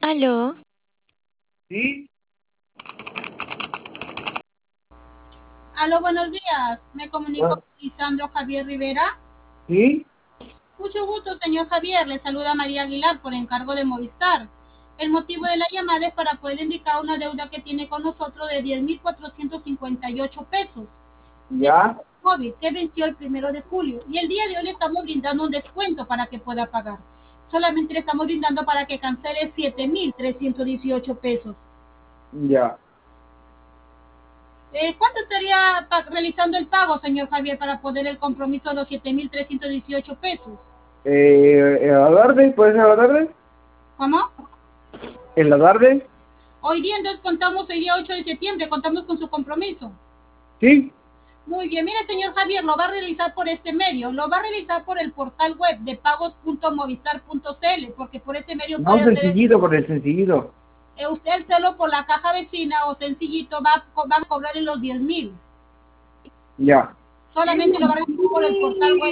Aló, ¿Sí? Aló, buenos días. Me comunico Ah, con Lisandro Javier Rivera. ¿sí? Mucho gusto, señor Javier. Le saluda María Aguilar por encargo de Movistar. El motivo de la llamada es para poder indicar una deuda que tiene con nosotros de 10.458 pesos de ¿Ya? móvil que venció el 1 de julio. Y el día de hoy le estamos brindando un descuento para que pueda pagar. Solamente le estamos brindando para que cancele 7.318 pesos. Ya. ¿Cuánto estaría realizando el pago, señor Javier, para poder el compromiso de los 7.318 pesos? ¿En la tarde? ¿Puede ser a la tarde? ¿Cómo? ¿En la tarde? Hoy día, entonces, contamos el día 8 de septiembre, contamos con su compromiso. ¿Sí? Muy bien, mire, señor Javier, lo va a realizar por este medio, lo va a realizar por el portal web de pagos.movistar.cl, porque por ese medio No, puede hacer, sencillito, por el sencillito. usted hacerlo por la caja vecina o sencillito, va a cobrar en los 10.000. Ya. Solamente lo va a realizar por el portal web